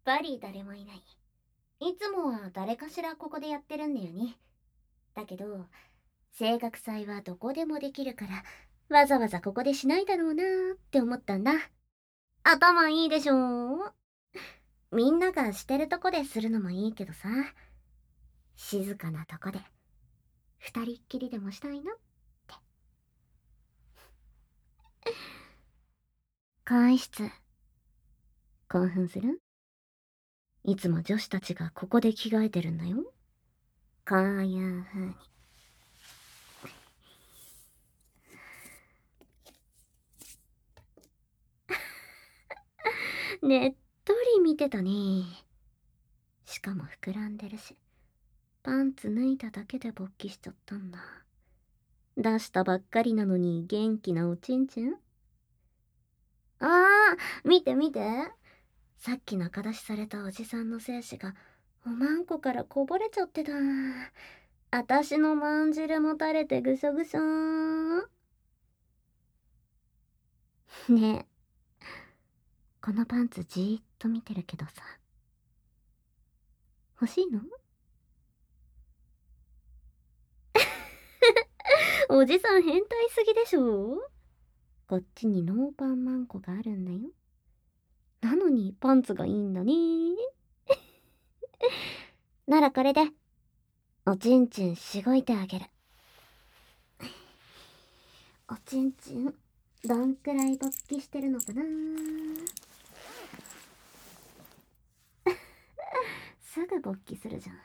ぱり誰もいない。いつもは誰かしらここでやってるんだよね。だけど、声楽祭はどこでもできるから、わざわざここでしないだろうなーって思ったんだ。頭いいでしょ？みんながしてるとこでするのもいいけどさ、静かなとこで、二人っきりでもしたいなって。更衣室、興奮する？いつも女子たちがここで着替えてるんだよ。こういう風に。ねっとり見てたね。しかも膨らんでるし、パンツ脱いだだけで勃起しちゃったんだ。出したばっかりなのに元気なおちんちん。ああ、見て見て。さっき仲出しされたおじさんの精子がおまんこからこぼれちゃってた。あたしのまんじるも垂れてぐしょぐしょー。ねえ、このパンツじーっと見てるけどさ、欲しいの？おじさん変態すぎでしょ？こっちにノーパンマンコがあるんだよ。なのにパンツがいいんだね。ならこれで、おちんちんしごいてあげる。おちんちん、どんくらい勃起してるのかな？すぐ勃起するじゃん。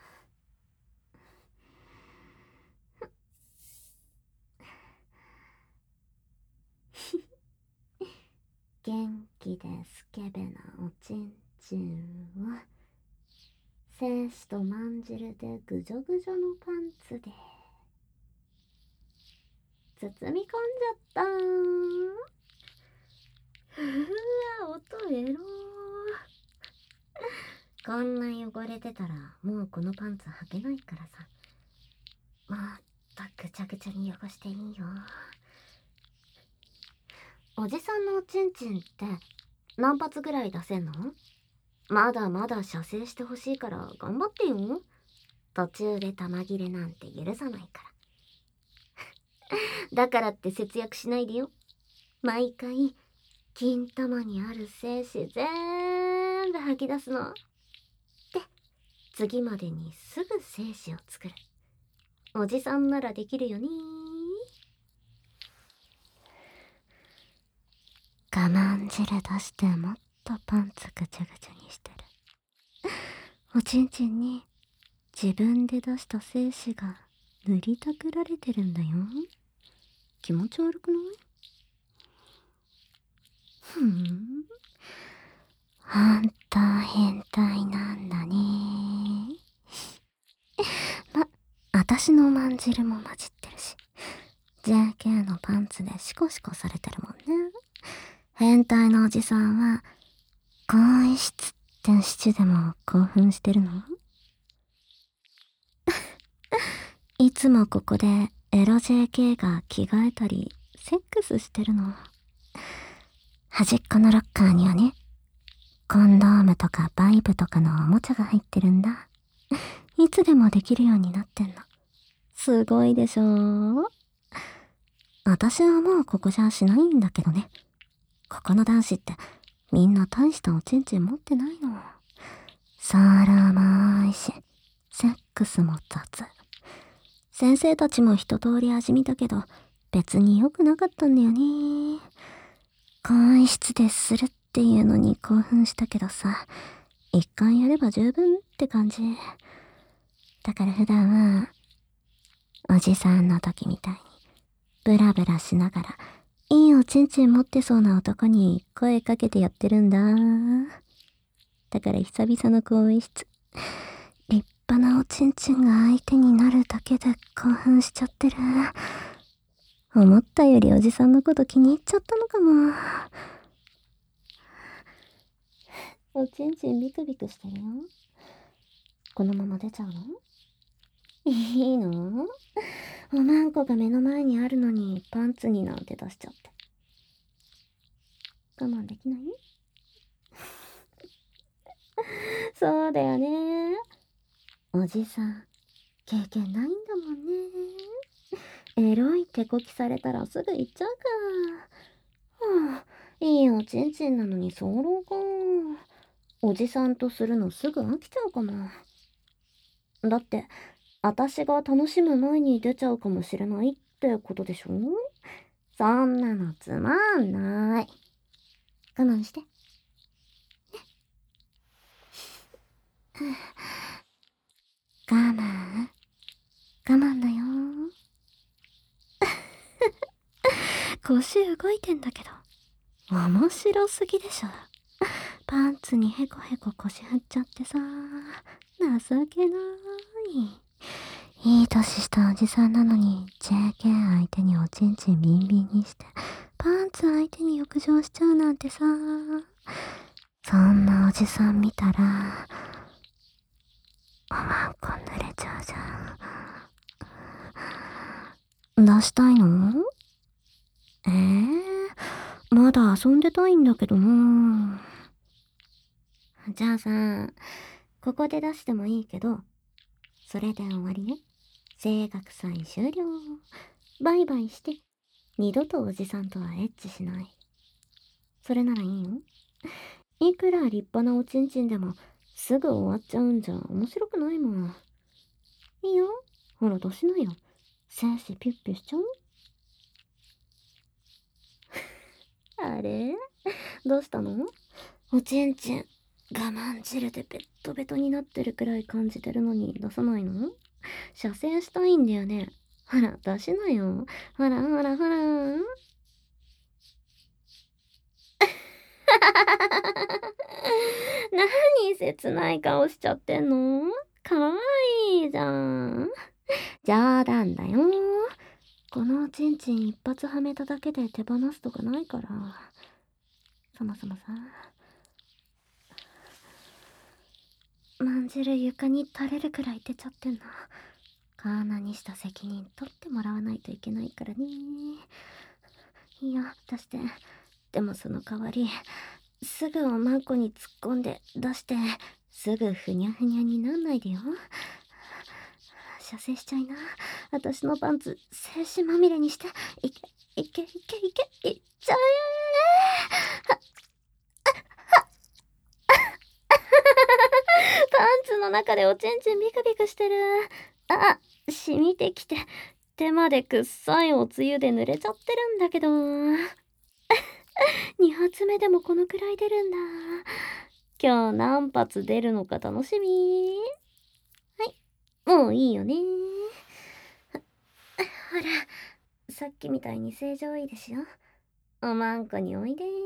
元気でスケベなおちんちんを精子とまんじるでぐじょぐじょのパンツで包み込んじゃったー。うわ、音エロー。こんな汚れてたらもうこのパンツ履けないからさ、もっとぐちゃぐちゃに汚していいよ。おじさんのおちんちんって何発ぐらい出せんの？まだまだ射精してほしいから頑張ってよ。途中で玉切れなんて許さないから。だからって節約しないでよ。毎回金玉にある精子全部吐き出すの。で、次までにすぐ精子を作る。おじさんならできるよね。我慢汁出してもっとパンツぐちゃぐちゃにしてる。おちんちんに自分で出した精子が塗りたくられてるんだよ。気持ち悪くない？ふん。ほんと変態なんだね。あたしのまんじるも混じってるし、JK のパンツでシコシコされてるもんね。変態のおじさんは、更衣室ってシチュでも興奮してるの？いつもここでエロ JK が着替えたり、セックスしてるの。端っこのロッカーにはね、コンドームとかバイブとかのおもちゃが入ってるんだ。いつでもできるようになってんの。すごいでしょ？私はもうここじゃしないんだけどね。ここの男子ってみんな大したおちんちん持ってないの。そらまいし、セックスも雑。先生たちも一通り味見たけど、別に良くなかったんだよね。更衣室でするっていうのに興奮したけどさ、一回やれば十分って感じ。だから普段は、おじさんの時みたいに、ブラブラしながら、いいおちんちん持ってそうな男に声かけてやってるんだ。だから久々の更衣室。立派なおちんちんが相手になるだけで興奮しちゃってる。思ったよりおじさんのこと気に入っちゃったのかも。おちんちんビクビクしてるよ。このまま出ちゃうの？いいの？おまんこが目の前にあるのにパンツになんて出しちゃって。我慢できない？ そうだよね。おじさん、経験ないんだもんね。エロい手こきされたらすぐ行っちゃうか。はあ、いいおちんちんなのに早漏か。おじさんとするのすぐ飽きちゃうかも。だって、私が楽しむ前に出ちゃうかもしれないってことでしょ？そんなのつまんない。我慢して。我慢、我慢だよ。腰動いてんだけど、面白すぎでしょ。パンツにヘコヘコ腰振っちゃってさ、情けない。いい年したおじさんなのに JK 相手におちんちんビンビンにしてパンツ相手に浴場しちゃうなんてさ、そんなおじさん見たらおまんこ濡れちゃうじゃん。出したいの？まだ遊んでたいんだけどな。じゃあさ、ここで出してもいいけど、それで終わりね。声楽祭終了。バイバイして、二度とおじさんとはエッチしない。それならいいよ。いくら立派なおちんちんでも、すぐ終わっちゃうんじゃ面白くないもん。いいよ。ほら、出しなよ。精子ピュッピュしちゃう？あれ？どうしたの？おちんちん、我慢汁でベッドベトになってるくらい感じてるのに出さないの？射精したいんだよね。ほら、出しなよ。ほらほらほら。何切ない顔しちゃってんの？かわいいじゃん。冗談だよ。このおちんちん一発はめただけで手放すとかないから。そもそもさ、まんじる床に垂れるくらい出ちゃってんの。カーナにした責任取ってもらわないといけないからね。いいよ、出して。でもその代わり、すぐおまんこに突っ込んで出して、すぐふにゃふにゃになんないでよ。射精しちゃいな。私のパンツ、精子まみれにして。いけ、いけ、いけ、いけ、いっちゃえ。パンツの中でおちんちんビクビクしてる。あ、染みてきて、手までくっさいおつゆで濡れちゃってるんだけど。2発目でもこのくらい出るんだ。今日何発出るのか楽しみ。はい、もういいよね。ほら、さっきみたいに正常位でしょ。おまんこにおいで。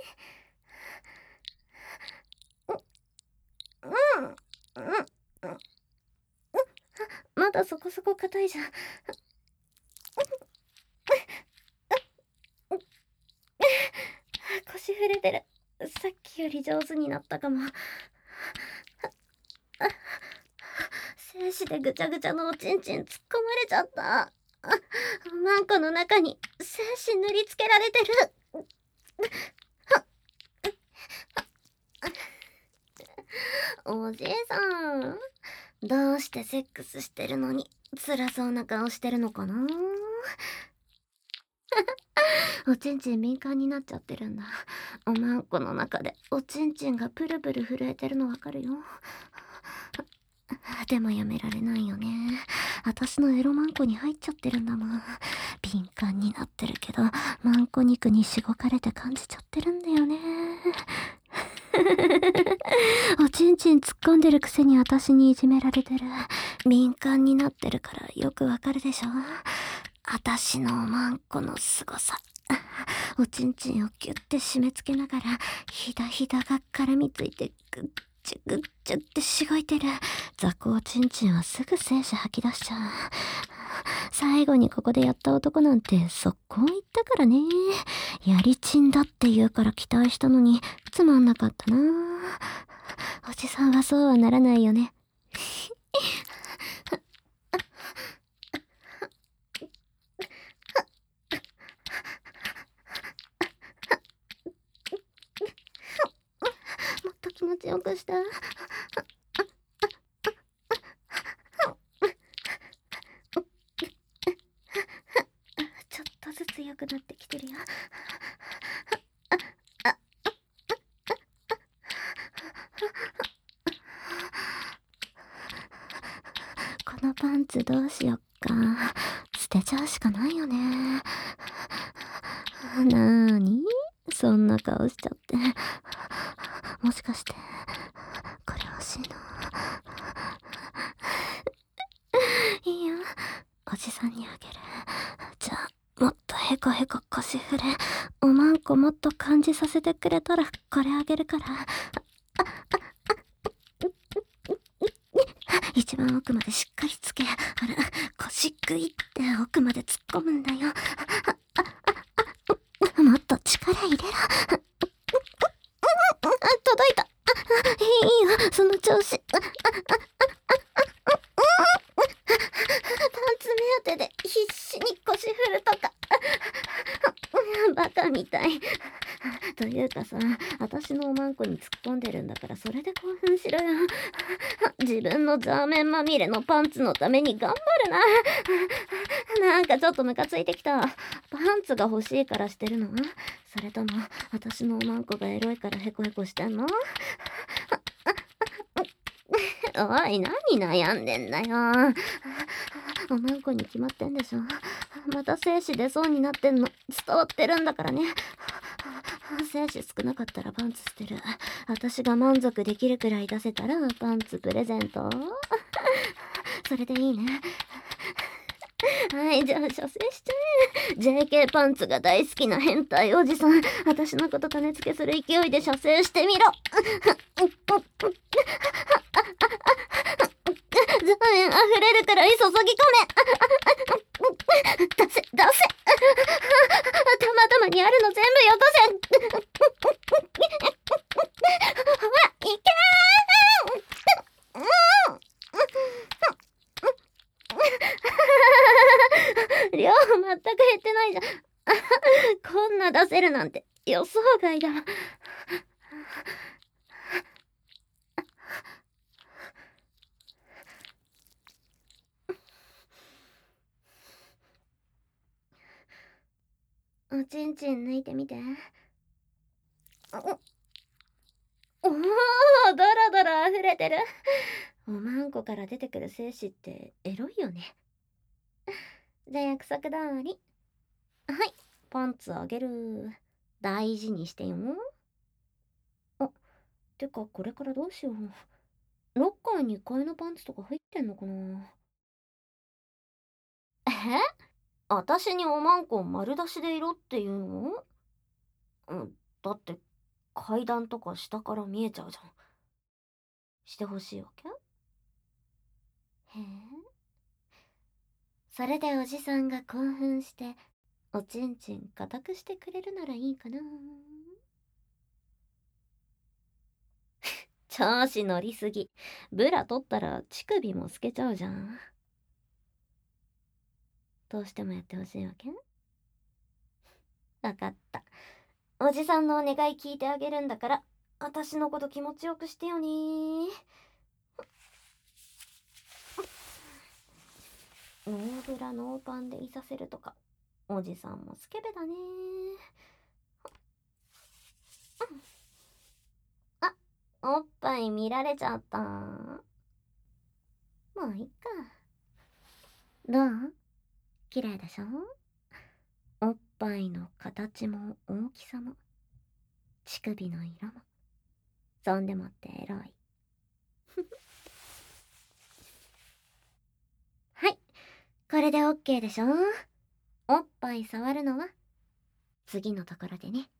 うん、うん、うん。まだそこそこ硬いじゃん。腰触れてる。さっきより上手になったかも。精子でぐちゃぐちゃのおちんちん突っ込まれちゃった。おまんこの中に精子塗りつけられてる。おじいさん、どうしてセックスしてるのに辛そうな顔してるのかな？おちんちん敏感になっちゃってるんだ。おまんこの中でおちんちんがプルプル震えてるのわかるよ。でもやめられないよね。私のエロマンコに入っちゃってるんだもん。敏感になってるけど、マンコ肉にしごかれて感じちゃってるんだよね。おちんちん突っ込んでるくせに私にいじめられてる。敏感になってるからよくわかるでしょ。私のおまんこの凄さ。おちんちんをギュッて締め付けながら、ひだひだが絡みついてぐっちゅぐっちゅってしごいてる。雑魚おちんちんはすぐ精子吐き出しちゃう。最後にここでやった男なんて速攻言ったからね。やりちんだって言うから期待したのにつまんなかったな。おじさんはそうはならないよね。もっと気持ちよくして。 パンツどうしよっか。捨てちゃうしかないよね。なーにそんな顔しちゃって。もしかして、これ欲しいの？いいよ。おじさんにあげる。じゃあ、もっとへこへこ腰振れ。おまんこもっと感じさせてくれたら、これあげるから。一番奥までしっかりつけ。ほら、腰グイって奥まで突っ込むんだよ。もっと力入れろ。届いた。いいよ、その調子。パンツ目当てで必死に腰振るとか。バカみたい。というかさ、私のおまんこに突っ込んでるんだからそれで興奮しろよ。自分のザーメンまみれのパンツのために頑張るな。なんかちょっとムカついてきた。パンツが欲しいからしてるの？それとも私のおまんこがエロいからヘコヘコしてんの？おい、何悩んでんだよ。おまんこに決まってんでしょ。また精子出そうになってんの伝わってるんだからね。精子少なかったらパンツ捨てる。私が満足できるくらい出せたらパンツプレゼント。それでいいね。はい、じゃあ射精しちゃえ。JK パンツが大好きな変態おじさん。私のこと種付けする勢いで射精してみろ。残念溢れるくらい注ぎ込め。出せ出せ。たまたまにあるの全部よこせ。ほらいけー。量全く減ってないじゃん。こんな出せるなんて予想外だわ。おちんちん抜いてみて。おお、ドラドラ溢れてる。おまんこから出てくる精子ってエロいよね。じゃあ約束通り。はい、パンツあげる。大事にしてよ。あ、てかこれからどうしよう。ロッカーに替えのパンツとか入ってんのかな。え？私におまんこ丸出しでいろっていうの？うん、だって階段とか下から見えちゃうじゃん。してほしいわけ？へえ。それでおじさんが興奮しておちんちん固くしてくれるならいいかな。調子乗りすぎ。ブラ取ったら乳首も透けちゃうじゃん。どうしてもやってほしいわけ？わかった。おじさんのお願い聞いてあげるんだから私のこと気持ちよくしてよね。ノーブラノーパンでいさせるとかおじさんもスケベだね。あ、おっぱい見られちゃった。もういっか。どう？綺麗でしょ？おっぱいの形も大きさも乳首の色もそんでもってエロい。はい、これで OK でしょ。おっぱい触るのは次のところでね。